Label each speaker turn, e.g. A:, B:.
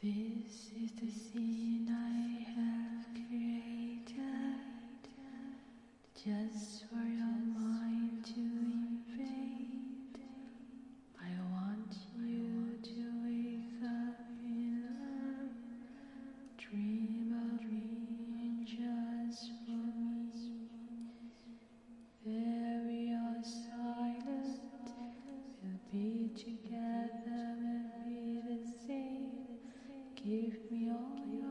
A: This is the scene I have created, just for your mind to invade. I want you to wake up in love, dream of me just for me. There we are silent, we'll be together, we'll be the same. Give me all your